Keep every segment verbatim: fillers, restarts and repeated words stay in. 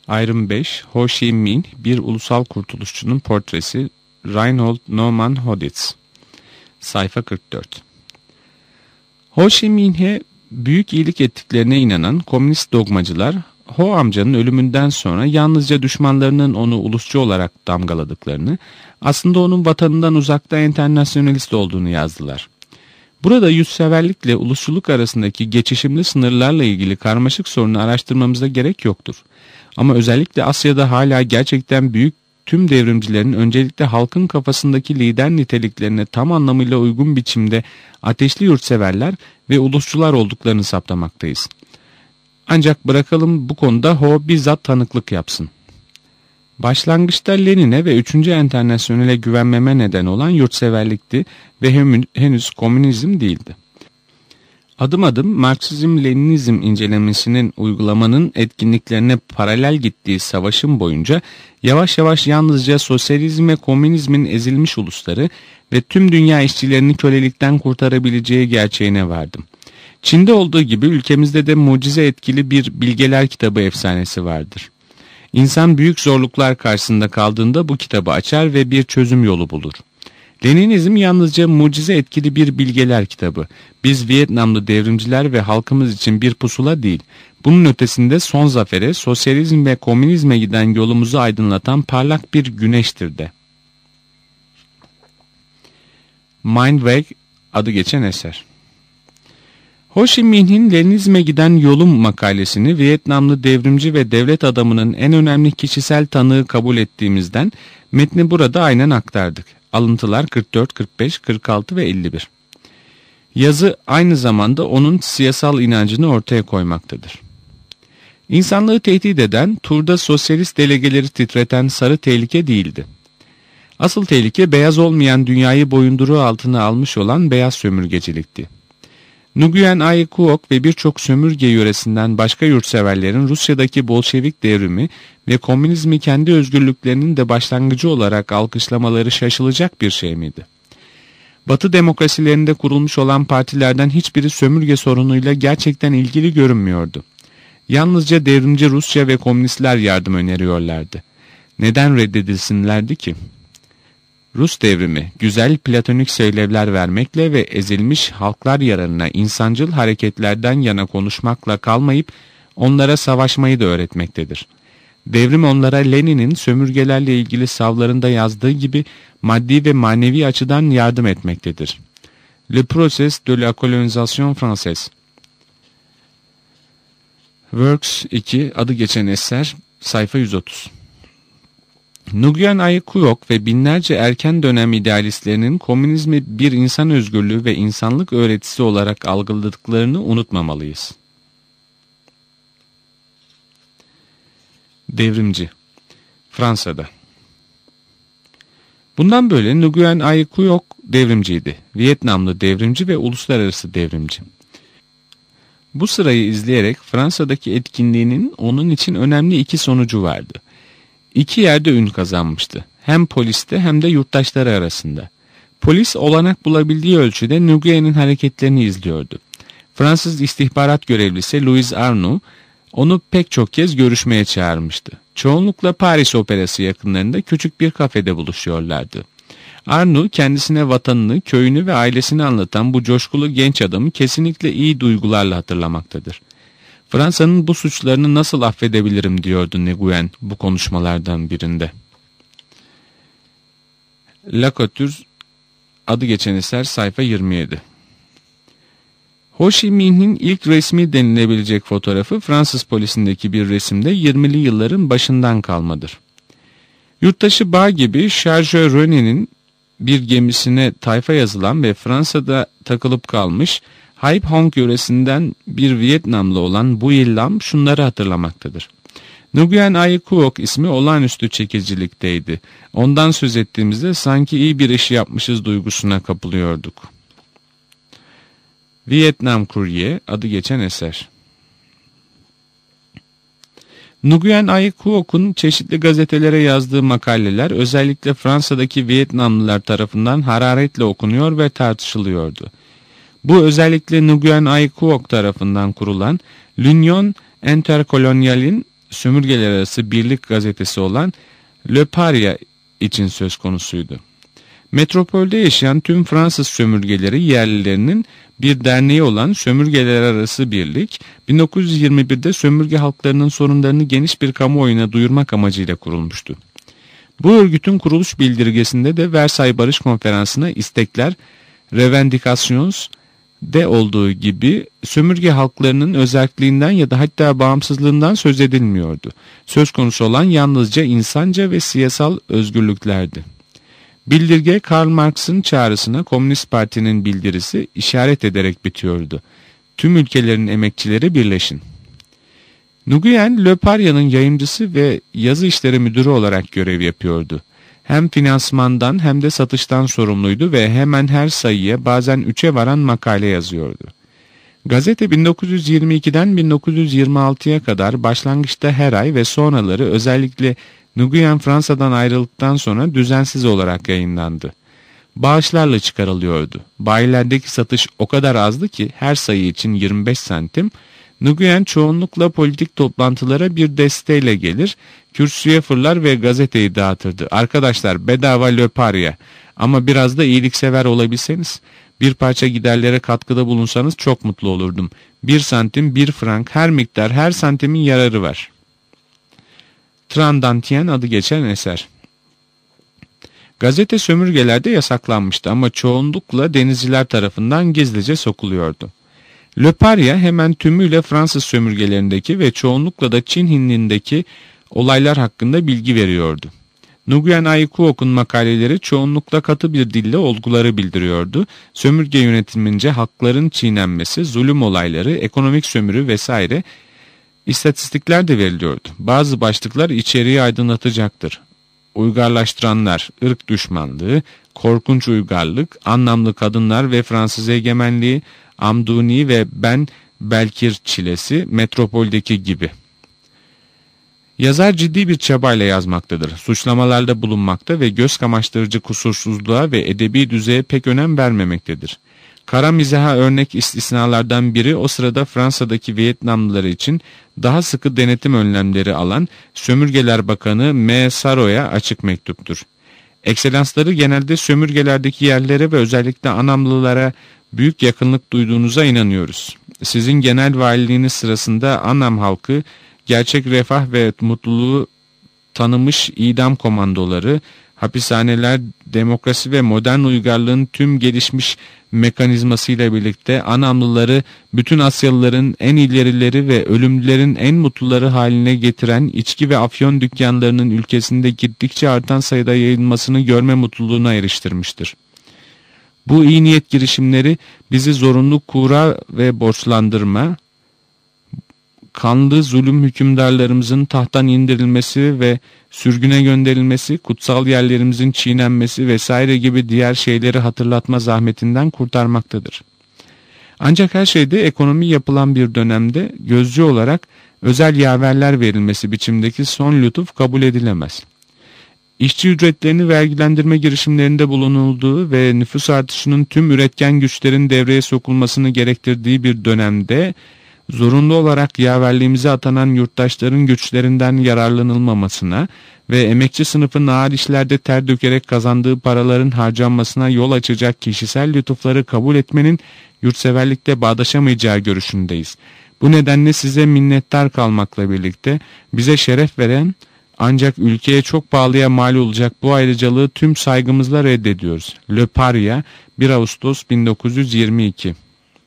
Ayrım beş. Ho Chi Minh, bir ulusal kurtuluşçunun portresi. Reinhold Naumann Hoditz. Sayfa kırk dört. Ho Chi Minh'e büyük iyilik ettiklerine inanan komünist dogmacılar, Ho amcanın ölümünden sonra yalnızca düşmanlarının onu ulusçu olarak damgaladıklarını, aslında onun vatanından uzakta enternasyonalist olduğunu yazdılar. Burada yüzseverlikle ulusçuluk arasındaki geçişimli sınırlarla ilgili karmaşık sorunu araştırmamıza gerek yoktur. Ama özellikle Asya'da hala gerçekten büyük tüm devrimcilerin öncelikle halkın kafasındaki lider niteliklerine tam anlamıyla uygun biçimde ateşli yurtseverler ve ulusçular olduklarını saptamaktayız. Ancak bırakalım bu konuda Ho bizzat tanıklık yapsın. Başlangıçta Lenin'e ve üçüncü Enternasyonel'e güvenmeme neden olan yurtseverlikti ve henüz komünizm değildi. Adım adım Marksizm-Leninizm incelemesinin uygulamanın etkinliklerine paralel gittiği savaşın boyunca yavaş yavaş yalnızca sosyalizm ve komünizmin ezilmiş ulusları ve tüm dünya işçilerini kölelikten kurtarabileceği gerçeğine vardım. Çin'de olduğu gibi ülkemizde de mucize etkili bir bilgeler kitabı efsanesi vardır. İnsan büyük zorluklar karşısında kaldığında bu kitabı açar ve bir çözüm yolu bulur. Leninizm yalnızca mucize etkili bir bilgeler kitabı. Biz Vietnamlı devrimciler ve halkımız için bir pusula değil, bunun ötesinde son zafere, sosyalizm ve komünizme giden yolumuzu aydınlatan parlak bir güneştir de. Mindweg adı geçen eser. Ho Chi Minh'in Leninizme giden yolum makalesini Vietnamlı devrimci ve devlet adamının en önemli kişisel tanığı kabul ettiğimizden metni burada aynen aktardık. Alıntılar kırk dört, kırk beş, kırk altı ve elli bir. Yazı aynı zamanda onun siyasal inancını ortaya koymaktadır. İnsanlığı tehdit eden, turda sosyalist delegeleri titreten sarı tehlike değildi. Asıl tehlike beyaz olmayan dünyayı boyunduruğu altına almış olan beyaz sömürgecilikti. Nguyen Ai Quoc ve birçok sömürge yöresinden başka yurtseverlerin Rusya'daki Bolşevik devrimi ve komünizmi kendi özgürlüklerinin de başlangıcı olarak alkışlamaları şaşılacak bir şey miydi? Batı demokrasilerinde kurulmuş olan partilerden hiçbiri sömürge sorunuyla gerçekten ilgili görünmüyordu. Yalnızca devrimci Rusya ve komünistler yardım öneriyorlardı. Neden reddedilsinlerdi ki? Rus devrimi, güzel platonik söylevler vermekle ve ezilmiş halklar yararına insancıl hareketlerden yana konuşmakla kalmayıp onlara savaşmayı da öğretmektedir. Devrim onlara Lenin'in sömürgelerle ilgili savlarında yazdığı gibi maddi ve manevi açıdan yardım etmektedir. Le procès de la colonisation française. Works iki adı geçen eser, sayfa yüz otuz. Nguyen Ai Quoc ve binlerce erken dönem idealistlerinin komünizmi bir insan özgürlüğü ve insanlık öğretisi olarak algıladıklarını unutmamalıyız. Devrimci Fransa'da. Bundan böyle Nguyen Ai Quoc devrimciydi. Vietnamlı devrimci ve uluslararası devrimci. Bu sırayı izleyerek Fransa'daki etkinliğinin onun için önemli iki sonucu vardı. İki yerde ün kazanmıştı. Hem poliste hem de yurttaşları arasında. Polis olanak bulabildiği ölçüde Nguyen'in hareketlerini izliyordu. Fransız istihbarat görevlisi Louis Arnoux onu pek çok kez görüşmeye çağırmıştı. Çoğunlukla Paris Operası yakınlarında küçük bir kafede buluşuyorlardı. Arnoux kendisine vatanını, köyünü ve ailesini anlatan bu coşkulu genç adamı kesinlikle iyi duygularla hatırlamaktadır. Fransa'nın bu suçlarını nasıl affedebilirim diyordu Nguyen bu konuşmalardan birinde. La Couture adı geçen eser, sayfa yirmi yedi. Ho Chi Minh'in ilk resmi denilebilecek fotoğrafı Fransız polisindeki bir resimde yirmili yılların başından kalmadır. Yurttaşı Bağ gibi Şarjör René'nin bir gemisine tayfa yazılan ve Fransa'da takılıp kalmış Hai Phong yöresinden bir Vietnamlı olan Bu Il Lam şunları hatırlamaktadır. Nguyen Ai Quoc ismi olağanüstü çekicilikteydi. Ondan söz ettiğimizde sanki iyi bir iş yapmışız duygusuna kapılıyorduk. Vietnam Courier adı geçen eser. Nguyen Ai Quoc'un çeşitli gazetelere yazdığı makaleler özellikle Fransa'daki Vietnamlılar tarafından hararetle okunuyor ve tartışılıyordu. Bu özellikle Nguyen Ai Quoc tarafından kurulan L'Union Intercolonial'in sömürgeler arası birlik gazetesi olan Le Paria için söz konusuydu. Metropolde yaşayan tüm Fransız sömürgeleri yerlilerinin bir derneği olan Sömürgeler Arası Birlik, bin dokuz yüz yirmi birde sömürge halklarının sorunlarını geniş bir kamuoyuna duyurmak amacıyla kurulmuştu. Bu örgütün kuruluş bildirgesinde de Versay Barış Konferansı'na istekler, revendications de olduğu gibi sömürge halklarının özerkliğinden ya da hatta bağımsızlığından söz edilmiyordu. Söz konusu olan yalnızca insanca ve siyasal özgürlüklerdi. Bildirge Karl Marx'ın çağrısına Komünist Parti'nin bildirisi işaret ederek bitiyordu. Tüm ülkelerin emekçileri birleşin. Nguyen, Le Paria'nın yayıncısı ve yazı işleri müdürü olarak görev yapıyordu. Hem finansmandan hem de satıştan sorumluydu ve hemen her sayıya bazen üçe varan makale yazıyordu. Gazete bin dokuz yüz yirmi ikiden bin dokuz yüz yirmi altıya kadar başlangıçta her ay ve sonraları özellikle Nguyen Fransa'dan ayrıldıktan sonra düzensiz olarak yayınlandı. Bağışlarla çıkarılıyordu. Bayilerdeki satış o kadar azdı ki her sayı için yirmi beş santim, Nguyen çoğunlukla politik toplantılara bir desteğiyle gelir, kürsüye fırlar ve gazeteyi dağıtırdı. Arkadaşlar bedava Le Paria ama biraz da iyiliksever olabilseniz, bir parça giderlere katkıda bulunsanız çok mutlu olurdum. Bir santim, bir frank, her miktar, her santimin yararı var. Trandantien adı geçen eser. Gazete sömürgelerde yasaklanmıştı ama çoğunlukla denizciler tarafından gizlice sokuluyordu. Le Paria hemen tümüyle Fransız sömürgelerindeki ve çoğunlukla da Çin Hindi'ndeki olaylar hakkında bilgi veriyordu. Nguyen Aikuok'un makaleleri çoğunlukla katı bir dille olguları bildiriyordu. Sömürge yönetimince hakların çiğnenmesi, zulüm olayları, ekonomik sömürü vesaire istatistikler de veriliyordu. Bazı başlıklar içeriği aydınlatacaktır. Uygarlaştıranlar, ırk düşmanlığı, korkunç uygarlık, anlamlı kadınlar ve Fransız egemenliği, Amduni ve Ben Belkir çilesi, metropoldeki gibi. Yazar ciddi bir çabayla yazmaktadır. Suçlamalarda bulunmakta ve göz kamaştırıcı kusursuzluğa ve edebi düzeye pek önem vermemektedir. Kara mizaha örnek istisnalardan biri o sırada Fransa'daki Vietnamlıları için daha sıkı denetim önlemleri alan Sömürgeler Bakanı M. Saro'ya açık mektuptur. Ekselansları genelde sömürgelerdeki yerlere ve özellikle Anamlılara büyük yakınlık duyduğunuza inanıyoruz. Sizin genel valiliğiniz sırasında Anam halkı gerçek refah ve mutluluğu tanımış idam komandoları, hapishaneler, demokrasi ve modern uygarlığın tüm gelişmiş mekanizmasıyla birlikte Anamlıları bütün Asyalıların en ilerileri ve ölümlülerin en mutluları haline getiren içki ve afyon dükkanlarının ülkesinde gittikçe artan sayıda yayılmasını görme mutluluğuna eriştirmiştir. Bu iyi niyet girişimleri bizi zorunlu kura ve borçlandırma, kanlı zulüm hükümdarlarımızın tahttan indirilmesi ve sürgüne gönderilmesi, kutsal yerlerimizin çiğnenmesi vesaire gibi diğer şeyleri hatırlatma zahmetinden kurtarmaktadır. Ancak her şeyde ekonomi yapılan bir dönemde gözcü olarak özel yaverler verilmesi biçimdeki son lütuf kabul edilemez. İşçi ücretlerini vergilendirme girişimlerinde bulunulduğu ve nüfus artışının tüm üretken güçlerin devreye sokulmasını gerektirdiği bir dönemde zorunlu olarak yaverliğimize atanan yurttaşların güçlerinden yararlanılmamasına ve emekçi sınıfın ağır işlerde ter dökerek kazandığı paraların harcanmasına yol açacak kişisel lütufları kabul etmenin yurtseverlikle bağdaşamayacağı görüşündeyiz. Bu nedenle size minnettar kalmakla birlikte bize şeref veren ancak ülkeye çok pahalıya mal olacak bu ayrıcalığı tüm saygımızla reddediyoruz. Le Paria, bir Ağustos bin dokuz yüz yirmi iki.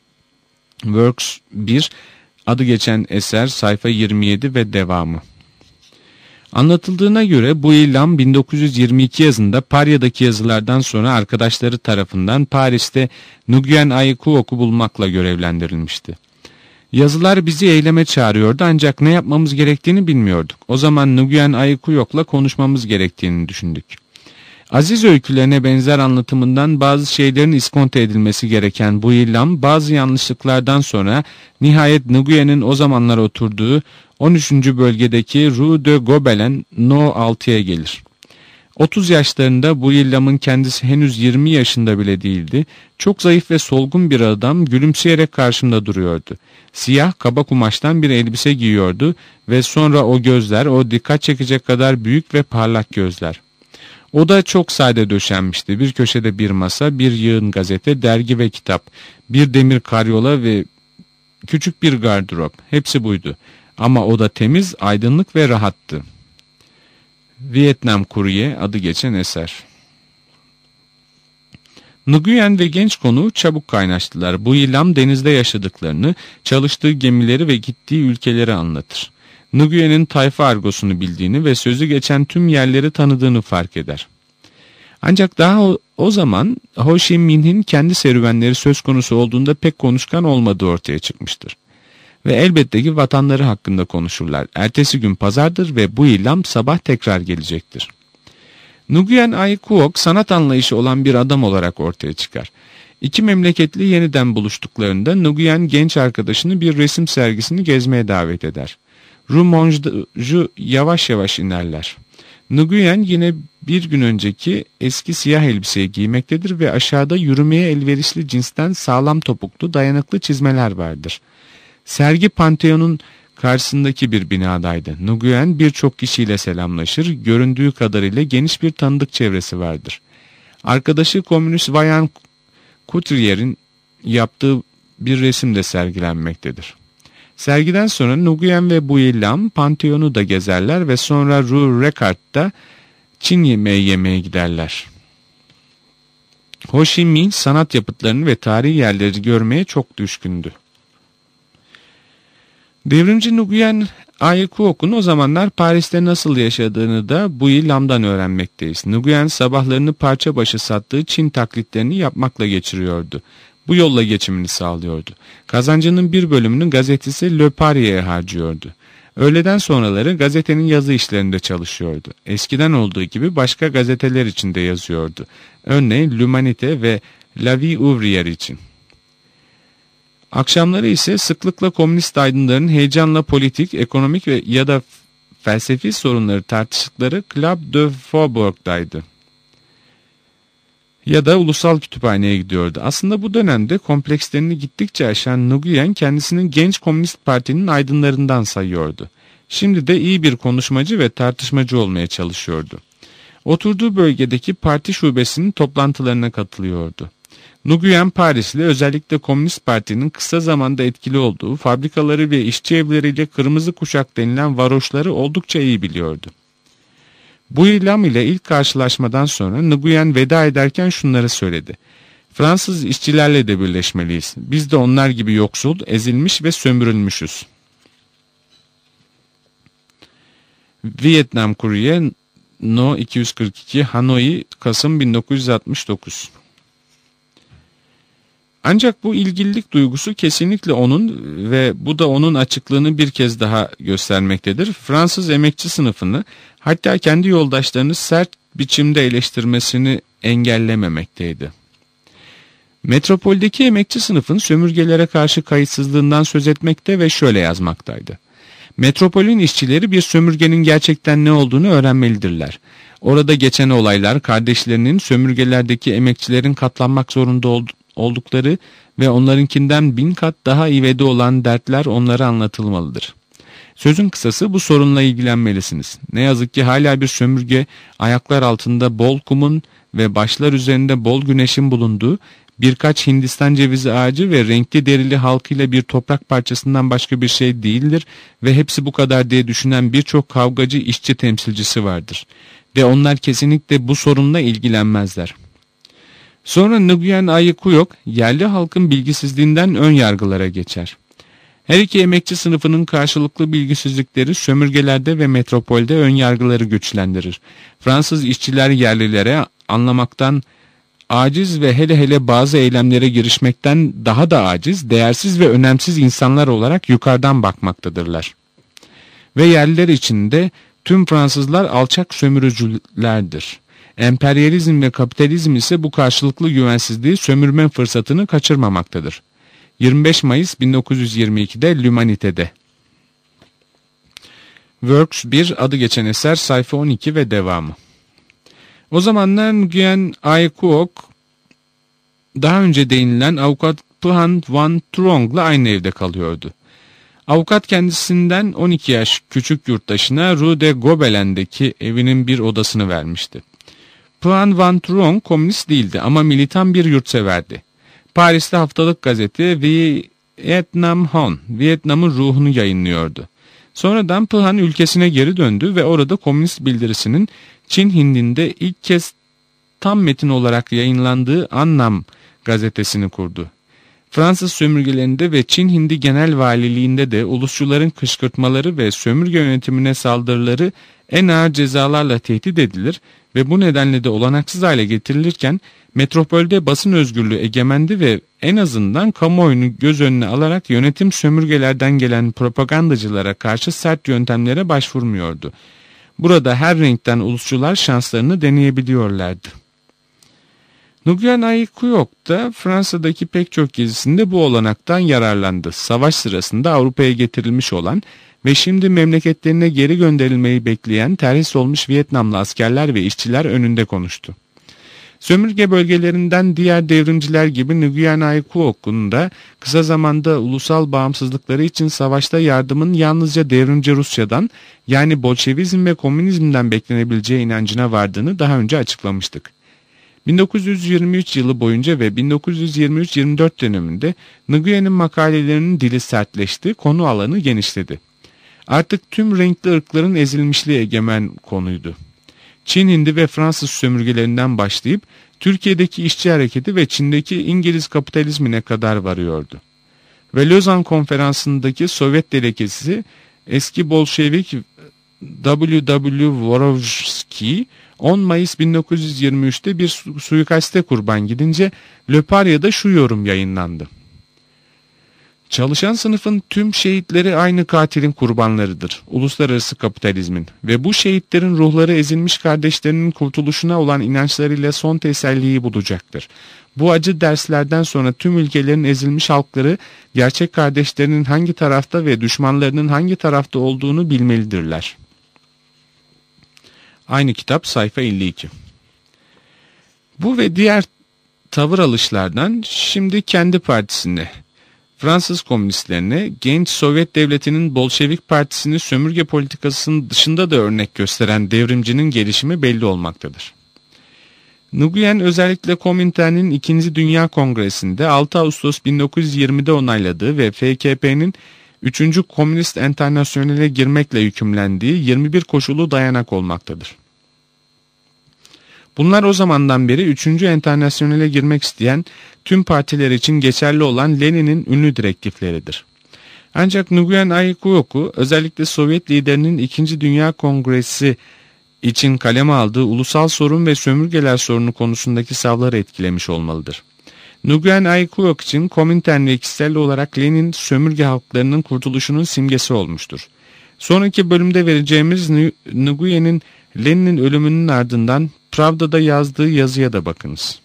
Works bir, adı geçen eser, sayfa yirmi yedi ve devamı. Anlatıldığına göre bu ilan bin dokuz yüz yirmi iki yazında Paria'daki yazılardan sonra arkadaşları tarafından Paris'te Nguyen Aikuok'u bulmakla görevlendirilmişti. Yazılar bizi eyleme çağırıyordu ancak ne yapmamız gerektiğini bilmiyorduk. O zaman Nguyen Aikuok'la konuşmamız gerektiğini düşündük. Aziz öykülerine benzer anlatımından bazı şeylerin iskonto edilmesi gereken bu ilan bazı yanlışlıklardan sonra nihayet Nguyen'in o zamanlar oturduğu on üçüncü bölgedeki Rue de Gobelin No altıya gelir. otuz yaşlarında bu William'ın kendisi henüz yirmi yaşında bile değildi. Çok zayıf ve solgun bir adam gülümseyerek karşımda duruyordu. Siyah kaba kumaştan bir elbise giyiyordu ve sonra o gözler, o dikkat çekecek kadar büyük ve parlak gözler. Oda çok sade döşenmişti. Bir köşede bir masa, bir yığın gazete, dergi ve kitap, bir demir karyola ve küçük bir gardırop. Hepsi buydu. Ama oda temiz, aydınlık ve rahattı. Vietnam Courier adı geçen eser. Nguyen ve genç konuğu çabuk kaynaştılar. Bu William denizde yaşadıklarını, çalıştığı gemileri ve gittiği ülkeleri anlatır. Nguyen'in tayfa argosunu bildiğini ve sözü geçen tüm yerleri tanıdığını fark eder. Ancak daha o, o zaman Ho Chi Minh'in kendi serüvenleri söz konusu olduğunda pek konuşkan olmadığı ortaya çıkmıştır. Ve elbette ki vatanları hakkında konuşurlar. Ertesi gün pazardır ve bu William sabah tekrar gelecektir. Nguyen Ai Quoc sanat anlayışı olan bir adam olarak ortaya çıkar. İki memleketli yeniden buluştuklarında Nguyen genç arkadaşını bir resim sergisini gezmeye davet eder. Rue Monge'u yavaş yavaş inerler. Nguyen yine bir gün önceki eski siyah elbiseyi giymektedir ve aşağıda yürümeye elverişli cinsten sağlam topuklu dayanıklı çizmeler vardır. Sergi Pantheon'un karşısındaki bir binadaydı. Nguyen birçok kişiyle selamlaşır, göründüğü kadarıyla geniş bir tanıdık çevresi vardır. Arkadaşı komünist Vayan Couturier'in yaptığı bir resim de sergilenmektedir. Sergiden sonra Nguyen ve bu William Pantheon'u da gezerler ve sonra Rue Recard'da Çin yemeği yemeye giderler. Ho Chi Minh sanat yapıtlarını ve tarihi yerleri görmeye çok düşkündü. Devrimci Nguyen Ai Quoc'un o zamanlar Paris'te nasıl yaşadığını da bu William'dan öğrenmekteyiz. Nguyen sabahlarını parça başı sattığı Çin taklitlerini yapmakla geçiriyordu. Bu yolla geçimini sağlıyordu. Kazancının bir bölümünü gazetesi Le Paris'e harcıyordu. Öğleden sonraları gazetenin yazı işlerinde çalışıyordu. Eskiden olduğu gibi başka gazeteler için de yazıyordu. Örneğin L'Humanité ve La Vie Ouvrière için. Akşamları ise sıklıkla komünist aydınların heyecanla politik, ekonomik ve ya da felsefi sorunları tartıştıkları Club de Faubourg'daydı. Ya da ulusal kütüphaneye gidiyordu. Aslında bu dönemde komplekslerini gittikçe aşan Nguyen kendisini genç komünist partinin aydınlarından sayıyordu. Şimdi de iyi bir konuşmacı ve tartışmacı olmaya çalışıyordu. Oturduğu bölgedeki parti şubesinin toplantılarına katılıyordu. Nguyen Parisli, özellikle Komünist Parti'nin kısa zamanda etkili olduğu fabrikaları ve işçi evleriyle kırmızı kuşak denilen varoşları oldukça iyi biliyordu. Bu William ile ilk karşılaşmadan sonra Nguyen veda ederken şunları söyledi. Fransız işçilerle de birleşmeliyiz. Biz de onlar gibi yoksul, ezilmiş ve sömürülmüşüz. Vietnam Courier No iki yüz kırk iki Hanoi Kasım bin dokuz yüz altmış dokuz. Ancak bu ilgililik duygusu kesinlikle onun ve bu da onun açıklığını bir kez daha göstermektedir. Fransız emekçi sınıfını, hatta kendi yoldaşlarını sert biçimde eleştirmesini engellememekteydi. Metropoldeki emekçi sınıfın sömürgelere karşı kayıtsızlığından söz etmekte ve şöyle yazmaktaydı. Metropolün işçileri bir sömürgenin gerçekten ne olduğunu öğrenmelidirler. Orada geçen olaylar kardeşlerinin sömürgelerdeki emekçilerin katlanmak zorunda olduğu oldukları ve onlarınkinden bin kat daha ivedi olan dertler onlara anlatılmalıdır. Sözün kısası bu sorunla ilgilenmelisiniz. Ne yazık ki hala bir sömürge ayaklar altında bol kumun ve başlar üzerinde bol güneşin bulunduğu birkaç Hindistan cevizi ağacı ve renkli derili halkıyla bir toprak parçasından başka bir şey değildir ve hepsi bu kadar diye düşünen birçok kavgacı işçi temsilcisi vardır. Ve onlar kesinlikle bu sorunla ilgilenmezler. Sonra Nguyen Ai Quoc yerli halkın bilgisizliğinden ön yargılara geçer. Her iki emekçi sınıfının karşılıklı bilgisizlikleri sömürgelerde ve metropolde ön yargıları güçlendirir. Fransız işçiler yerlilere anlamaktan aciz ve hele hele bazı eylemlere girişmekten daha da aciz, değersiz ve önemsiz insanlar olarak yukarıdan bakmaktadırlar. Ve yerliler içinde tüm Fransızlar alçak sömürücülerdir. Emperyalizm ve kapitalizm ise bu karşılıklı güvensizliği sömürme fırsatını kaçırmamaktadır. yirmi beş Mayıs bin dokuz yüz yirmi iki'de L'Humanité'de. Works bir adı geçen eser sayfa on iki ve devamı. O zamanlar Nguyen Ai Quoc daha önce değinilen avukat Phan Van Truong'la aynı evde kalıyordu. Avukat kendisinden on iki yaş küçük yurttaşına Rue de Gobelen'deki evinin bir odasını vermişti. Phan Van Truong komünist değildi ama militan bir yurtseverdi. Paris'te haftalık gazete Vietnam Hon, Vietnam'ın ruhunu yayınlıyordu. Sonradan Phan ülkesine geri döndü ve orada komünist bildirisinin Çin Hindi'nde ilk kez tam metin olarak yayınlandığı Annam gazetesini kurdu. Fransız sömürgelerinde ve Çin Hindi Genel Valiliğinde de ulusçuların kışkırtmaları ve sömürge yönetimine saldırıları en ağır cezalarla tehdit edilir ve bu nedenle de olanaksız hale getirilirken metropolde basın özgürlüğü egemendi ve en azından kamuoyunu göz önüne alarak yönetim sömürgelerden gelen propagandacılara karşı sert yöntemlere başvurmuyordu. Burada her renkten ulusçular şanslarını deneyebiliyorlardı. Nguyen Ai Quoc da Fransa'daki pek çok gezisinde bu olanaktan yararlandı. Savaş sırasında Avrupa'ya getirilmiş olan ve şimdi memleketlerine geri gönderilmeyi bekleyen terhis olmuş Vietnamlı askerler ve işçiler önünde konuştu. Sömürge bölgelerinden diğer devrimciler gibi Nguyen Ai Quoc'un da kısa zamanda ulusal bağımsızlıkları için savaşta yardımın yalnızca devrimci Rusya'dan, yani Bolşevizm ve komünizmden beklenebileceği inancına vardığını daha önce açıklamıştık. bin dokuz yüz yirmi üç yılı boyunca ve bin dokuz yüz yirmi üç yirmi dört döneminde Nguyen'in makalelerinin dili sertleşti, konu alanı genişledi. Artık tüm renkli ırkların ezilmişliği egemen konuydu. Çin Hindi ve Fransız sömürgelerinden başlayıp Türkiye'deki işçi hareketi ve Çin'deki İngiliz kapitalizmine kadar varıyordu. Ve Lozan Konferansı'ndaki Sovyet delegesi eski Bolşevik W W Vorovsky on Mayıs bin dokuz yüz yirmi üçte bir su suikaste kurban gidince Le Paris'da şu yorum yayınlandı. Çalışan sınıfın tüm şehitleri aynı katilin kurbanlarıdır, uluslararası kapitalizmin, ve bu şehitlerin ruhları ezilmiş kardeşlerinin kurtuluşuna olan inançlarıyla son teselliyi bulacaktır. Bu acı derslerden sonra tüm ülkelerin ezilmiş halkları gerçek kardeşlerinin hangi tarafta ve düşmanlarının hangi tarafta olduğunu bilmelidirler. Aynı kitap sayfa elli iki. Bu ve diğer tavır alışlardan şimdi kendi partisine, Fransız komünistlerine, genç Sovyet devletinin Bolşevik partisini sömürge politikasının dışında da örnek gösteren devrimcinin gelişimi belli olmaktadır. Nguyen özellikle Komintern'in ikinci. Dünya Kongresi'nde altı Ağustos bin dokuz yüz yirmide onayladığı ve F K P'nin üçüncü. Komünist Enternasyonel'e girmekle yükümlendiği yirmi bir koşulu dayanak olmaktadır. Bunlar o zamandan beri üçüncü. Enternasyonel'e girmek isteyen tüm partiler için geçerli olan Lenin'in ünlü direktifleridir. Ancak Nguyen Ai Quoc'u özellikle Sovyet liderinin ikinci. Dünya Kongresi için kaleme aldığı ulusal sorun ve sömürgeler sorunu konusundaki savları etkilemiş olmalıdır. Nguyen Ai Quoc için Komintern ve kişisel olarak Lenin sömürge halklarının kurtuluşunun simgesi olmuştur. Sonraki bölümde vereceğimiz Nguyen'in Lenin'in ölümünün ardından Pravda'da yazdığı yazıya da bakınız.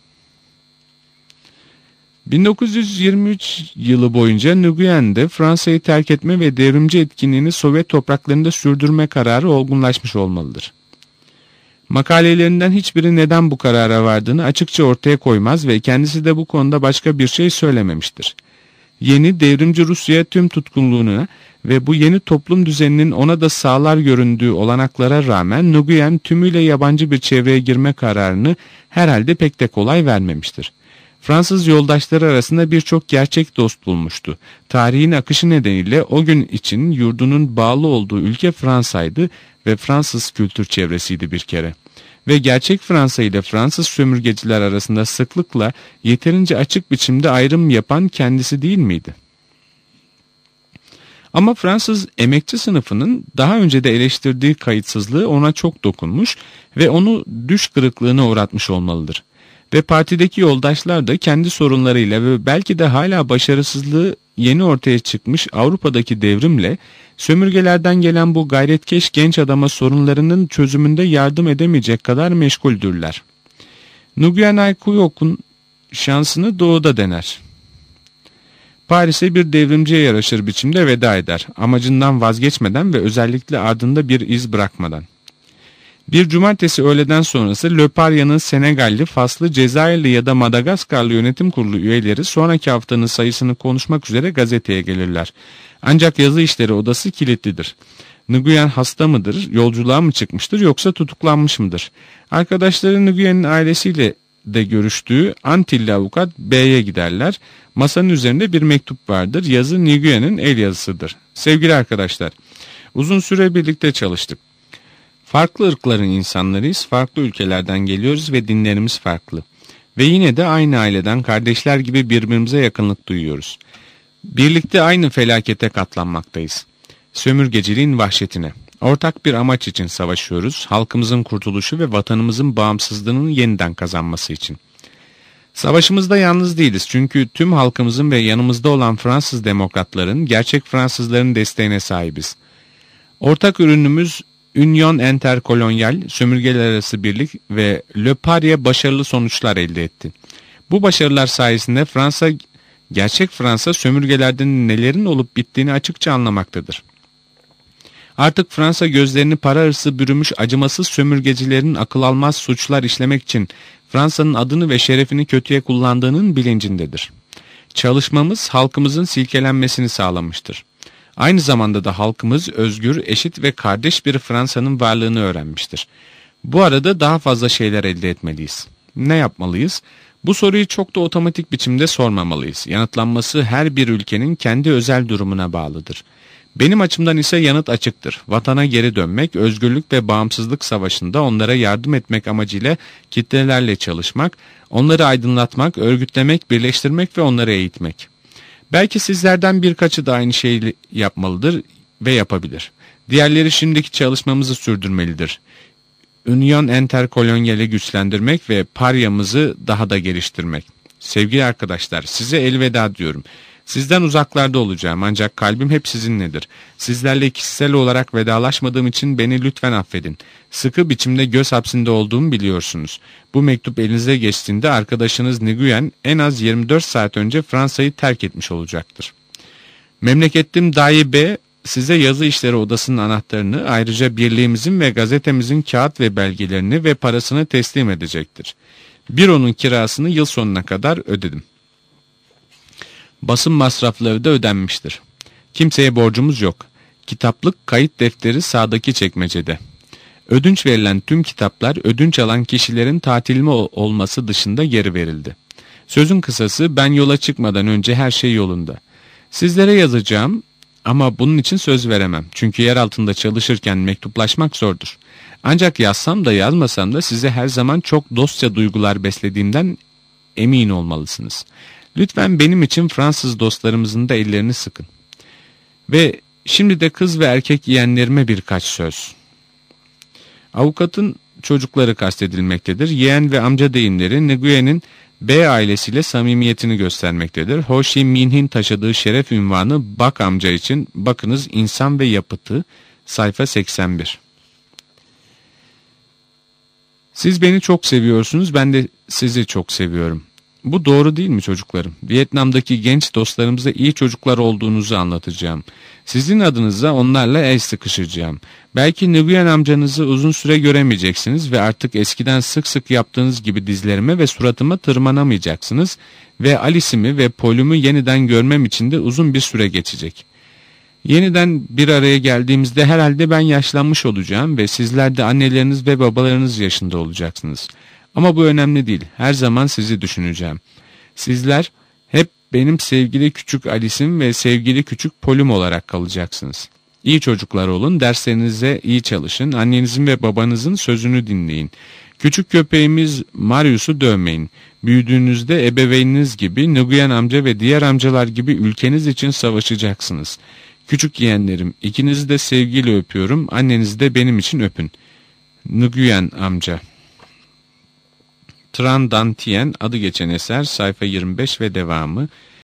bin dokuz yüz yirmi üç yılı boyunca Nguyen de Fransa'yı terk etme ve devrimci etkinliğini Sovyet topraklarında sürdürme kararı olgunlaşmış olmalıdır. Makalelerinden hiçbiri neden bu karara vardığını açıkça ortaya koymaz ve kendisi de bu konuda başka bir şey söylememiştir. Yeni devrimci Rusya'ya tüm tutkunluğuna ve bu yeni toplum düzeninin ona da sağlar göründüğü olanaklara rağmen Nguyen tümüyle yabancı bir çevreye girme kararını herhalde pek de kolay vermemiştir. Fransız yoldaşları arasında birçok gerçek dost bulmuştu. Tarihin akışı nedeniyle o gün için yurdunun bağlı olduğu ülke Fransa'ydı ve Fransız kültür çevresiydi bir kere. Ve gerçek Fransa ile Fransız sömürgeciler arasında sıklıkla yeterince açık biçimde ayrım yapan kendisi değil miydi? Ama Fransız emekçi sınıfının daha önce de eleştirdiği kayıtsızlığı ona çok dokunmuş ve onu düş kırıklığına uğratmış olmalıdır. Ve partideki yoldaşlar da kendi sorunlarıyla ve belki de hala başarısızlığı yeni ortaya çıkmış Avrupa'daki devrimle sömürgelerden gelen bu gayretkeş genç adama sorunlarının çözümünde yardım edemeyecek kadar meşguldürler. Nguyen Ai Quoc'un şansını doğuda dener. Paris'e bir devrimciye yaraşır biçimde veda eder, amacından vazgeçmeden ve özellikle ardında bir iz bırakmadan. Bir cumartesi öğleden sonrası Le Paria'nın Senegalli, Faslı, Cezayirli ya da Madagaskarlı yönetim kurulu üyeleri sonraki haftanın sayısını konuşmak üzere gazeteye gelirler. Ancak yazı işleri odası kilitlidir. Nguyen hasta mıdır, yolculuğa mı çıkmıştır yoksa tutuklanmış mıdır? Arkadaşları Nguyen'in ailesiyle de görüştüğü Antilli avukat B'ye giderler. Masanın üzerinde bir mektup vardır. Yazı Nguyen'in el yazısıdır. Sevgili arkadaşlar, uzun süre birlikte çalıştık. Farklı ırkların insanlarıyız, farklı ülkelerden geliyoruz ve dinlerimiz farklı. Ve yine de aynı aileden kardeşler gibi birbirimize yakınlık duyuyoruz. Birlikte aynı felakete katlanmaktayız. Sömürgeciliğin vahşetine. Ortak bir amaç için savaşıyoruz, halkımızın kurtuluşu ve vatanımızın bağımsızlığının yeniden kazanması için. Savaşımızda yalnız değiliz çünkü tüm halkımızın ve yanımızda olan Fransız demokratların, gerçek Fransızların desteğine sahibiz. Ortak ürünümüz Union Interkolonyal, sömürgeler arası birlik ve Le Paria başarılı sonuçlar elde etti. Bu başarılar sayesinde Fransa, gerçek Fransa sömürgelerden nelerin olup bittiğini açıkça anlamaktadır. Artık Fransa gözlerini para hırsı bürümüş acımasız sömürgecilerin akıl almaz suçlar işlemek için Fransa'nın adını ve şerefini kötüye kullandığının bilincindedir. Çalışmamız halkımızın silkelenmesini sağlamıştır. Aynı zamanda da halkımız özgür, eşit ve kardeş bir Fransa'nın varlığını öğrenmiştir. Bu arada daha fazla şeyler elde etmeliyiz. Ne yapmalıyız? Bu soruyu çok da otomatik biçimde sormamalıyız. Yanıtlanması her bir ülkenin kendi özel durumuna bağlıdır. Benim açımdan ise yanıt açıktır. Vatana geri dönmek, özgürlük ve bağımsızlık savaşında onlara yardım etmek amacıyla kitlelerle çalışmak, onları aydınlatmak, örgütlemek, birleştirmek ve onları eğitmek. Belki sizlerden birkaçı da aynı şeyi yapmalıdır ve yapabilir. Diğerleri şimdiki çalışmamızı sürdürmelidir. Union Interkolonyal'i güçlendirmek ve paryamızı daha da geliştirmek. Sevgili arkadaşlar, size elveda diyorum. Sizden uzaklarda olacağım ancak kalbim hep sizinledir. Sizlerle kişisel olarak vedalaşmadığım için beni lütfen affedin. Sıkı biçimde göz hapsinde olduğumu biliyorsunuz. Bu mektup elinize geçtiğinde arkadaşınız Nguyen en az yirmi dört saat önce Fransa'yı terk etmiş olacaktır. Memleketim Dayi B size yazı işleri odasının anahtarını, ayrıca birliğimizin ve gazetemizin kağıt ve belgelerini ve parasını teslim edecektir. Büronun kirasını yıl sonuna kadar ödedim. Basın masrafları da ödenmiştir. Kimseye borcumuz yok. Kitaplık kayıt defteri sağdaki çekmecede. Ödünç verilen tüm kitaplar ödünç alan kişilerin tatilme olması dışında geri verildi. Sözün kısası ben yola çıkmadan önce her şey yolunda. Sizlere yazacağım ama bunun için söz veremem. Çünkü yer altında çalışırken mektuplaşmak zordur. Ancak yazsam da yazmasam da size her zaman çok dostça duygular beslediğimden emin olmalısınız. Lütfen benim için Fransız dostlarımızın da ellerini sıkın. Ve şimdi de kız ve erkek yeğenlerime birkaç söz. Avukatın çocukları kastedilmektedir. Yeğen ve amca deyimleri Nguyen'in B ailesiyle samimiyetini göstermektedir. Ho Chi Minh'in taşıdığı şeref ünvanı Bak amca için bakınız İnsan ve Yapıtı sayfa seksen bir. Siz beni çok seviyorsunuz, ben de sizi çok seviyorum. Bu doğru değil mi çocuklarım? Vietnam'daki genç dostlarımıza iyi çocuklar olduğunuzu anlatacağım. Sizin adınıza onlarla el sıkışacağım. Belki Nguyen amcanızı uzun süre göremeyeceksiniz ve artık eskiden sık sık yaptığınız gibi dizlerime ve suratıma tırmanamayacaksınız ve Alice'imi ve Paul'ümü yeniden görmem için de uzun bir süre geçecek. Yeniden bir araya geldiğimizde herhalde ben yaşlanmış olacağım ve sizler de anneleriniz ve babalarınız yaşında olacaksınız. Ama bu önemli değil. Her zaman sizi düşüneceğim. Sizler hep benim sevgili küçük Alice'im ve sevgili küçük Paul'üm olarak kalacaksınız. İyi çocuklar olun, derslerinize iyi çalışın, annenizin ve babanızın sözünü dinleyin. Küçük köpeğimiz Marius'u dövmeyin. Büyüdüğünüzde ebeveyniniz gibi Nguyen amca ve diğer amcalar gibi ülkeniz için savaşacaksınız. Küçük yeğenlerim, ikinizi de sevgiyle öpüyorum, annenizi de benim için öpün. Nguyen amca. Tran Dan Tien adı geçen eser sayfa yirmi beş ve devamı.